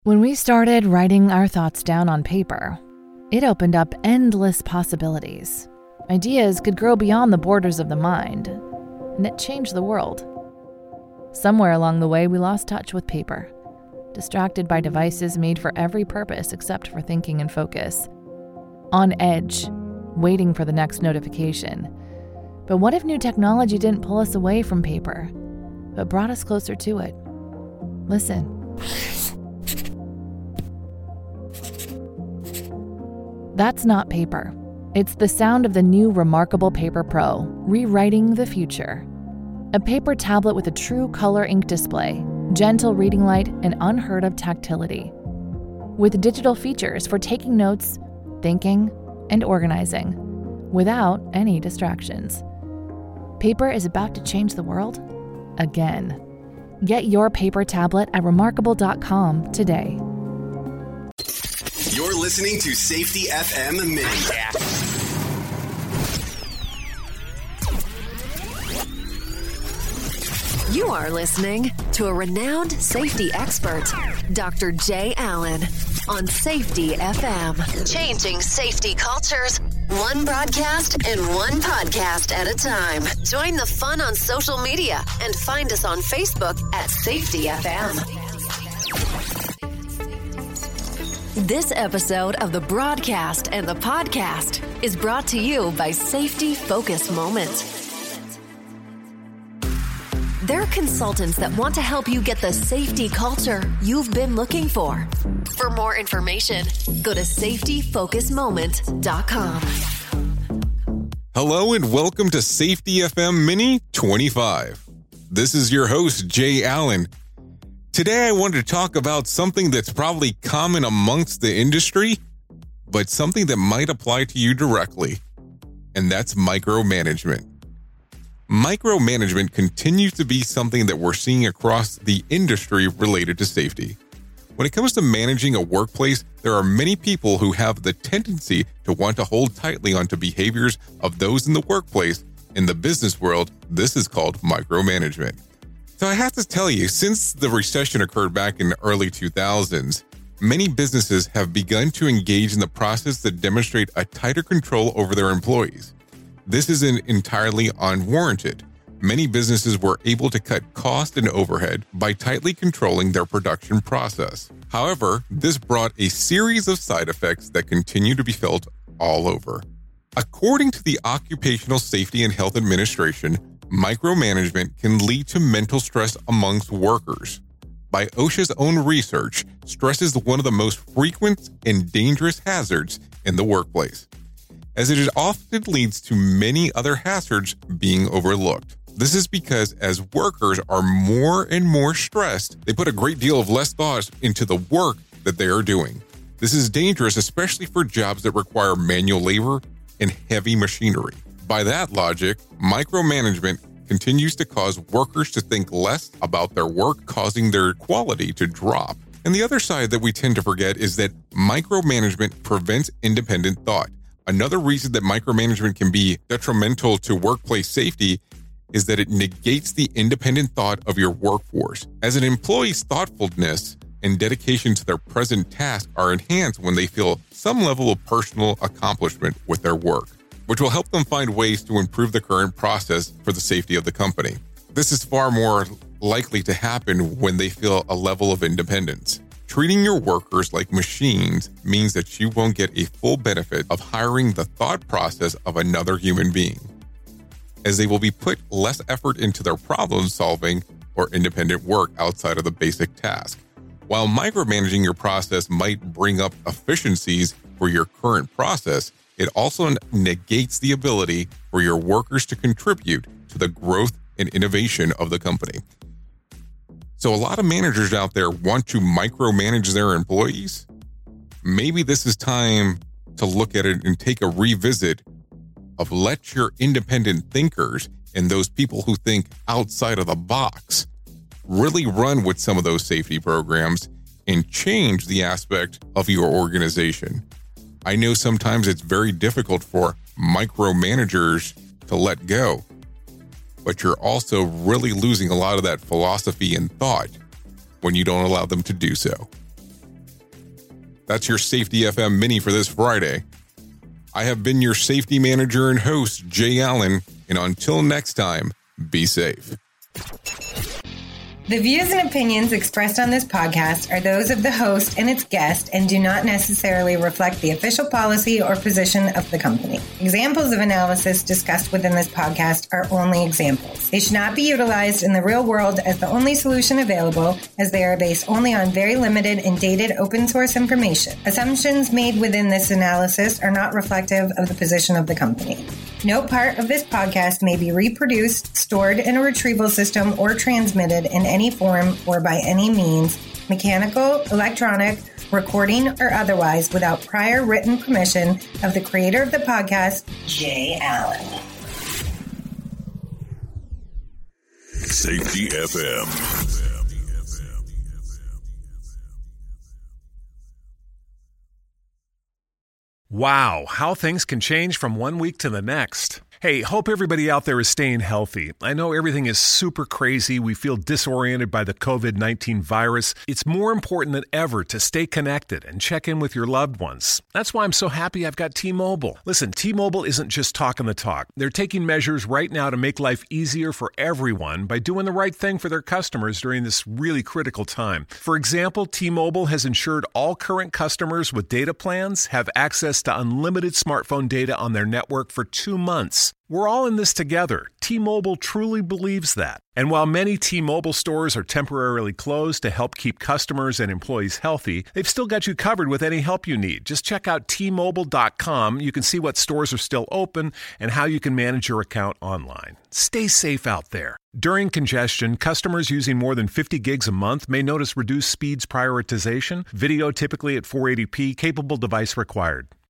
When we started writing our thoughts down on paper, it opened up endless possibilities. Ideas could grow beyond the borders of the mind, and it changed the world. Somewhere along the way, we lost touch with paper, distracted by devices made for every purpose except for thinking and focus. On edge, waiting for the next notification. But what if new technology didn't pull us away from paper, but brought us closer to it? Listen. That's not paper. It's the sound of the new Remarkable Paper Pro, rewriting the future. A paper tablet with a true color ink display, gentle reading light, and unheard of tactility. With digital features for taking notes, thinking, and organizing, without any distractions. Paper is about to change the world again. Get your paper tablet at remarkable.com today. You're listening to Safety FM Mini. You are listening to a renowned safety expert, Dr. Jay Allen, on Safety FM. Changing safety cultures, one broadcast and one podcast at a time. Join the fun on social media and find us on Facebook at Safety FM. This episode of the broadcast and the podcast is brought to you by Safety Focus Moment. They're consultants that want to help you get the safety culture you've been looking for. For more information, go to safetyfocusmoment.com. Hello and welcome to Safety FM Mini 25. This is your host, Jay Allen. Today I wanted to talk about something that's probably common amongst the industry, but something that might apply to you directly, and that's micromanagement. Micromanagement continues to be something that we're seeing across the industry related to safety. When it comes to managing a workplace, there are many people who have the tendency to want to hold tightly onto behaviors of those in the workplace. In the business world, this is called micromanagement. So I have to tell you, since the recession occurred back in the early 2000s, many businesses have begun to engage in the process that demonstrate a tighter control over their employees. This isn't entirely unwarranted. Many businesses were able to cut cost and overhead by tightly controlling their production process. However, this brought a series of side effects that continue to be felt all over. According to the Occupational Safety and Health Administration, micromanagement can lead to mental stress amongst workers. By OSHA's own research, stress is one of the most frequent and dangerous hazards in the workplace, as it often leads to many other hazards being overlooked. This is because as workers are more and more stressed, they put a great deal of less thought into the work that they are doing. This is dangerous, especially for jobs that require manual labor and heavy machinery. By that logic, micromanagement continues to cause workers to think less about their work, causing their quality to drop. And the other side that we tend to forget is that micromanagement prevents independent thought. Another reason that micromanagement can be detrimental to workplace safety is that it negates the independent thought of your workforce. As an employee's thoughtfulness and dedication to their present task are enhanced when they feel some level of personal accomplishment with their work, which will help them find ways to improve the current process for the safety of the company. This is far more likely to happen when they feel a level of independence. Treating your workers like machines means that you won't get a full benefit of hiring the thought process of another human being, as they will be put less effort into their problem solving or independent work outside of the basic task. While micromanaging your process might bring up efficiencies for your current process, it also negates the ability for your workers to contribute to the growth and innovation of the company. So a lot of managers out there want to micromanage their employees. Maybe this is time to look at it and take a revisit of let your independent thinkers and those people who think outside of the box really run with some of those safety programs and change the aspect of your organization. I know sometimes it's very difficult for micromanagers to let go, but you're also really losing a lot of that philosophy and thought when you don't allow them to do so. That's your Safety FM Mini for this Friday. I have been your safety manager and host, Jay Allen, and until next time, be safe. The views and opinions expressed on this podcast are those of the host and its guest and do not necessarily reflect the official policy or position of the company. Examples of analysis discussed within this podcast are only examples. They should not be utilized in the real world as the only solution available, as they are based only on very limited and dated open source information. Assumptions made within this analysis are not reflective of the position of the company. No part of this podcast may be reproduced, stored in a retrieval system, or transmitted in any form or by any means, mechanical, electronic, recording, or otherwise, without prior written permission of the creator of the podcast, Jay Allen. Safety FM. Wow, how things can change from one week to the next. Hey, hope everybody out there is staying healthy. I know everything is super crazy. We feel disoriented by the COVID-19 virus. It's more important than ever to stay connected and check in with your loved ones. That's why I'm so happy I've got T-Mobile. Listen, T-Mobile isn't just talking the talk. They're taking measures right now to make life easier for everyone by doing the right thing for their customers during this really critical time. For example, T-Mobile has ensured all current customers with data plans have access to unlimited smartphone data on their network for 2 months. We're all in this together. T-Mobile truly believes that. And while many T-Mobile stores are temporarily closed to help keep customers and employees healthy, they've still got you covered with any help you need. Just check out T-Mobile.com. You can see what stores are still open and how you can manage your account online. Stay safe out there. During congestion, customers using more than 50 gigs a month may notice reduced speeds prioritization, video typically at 480p, capable device required.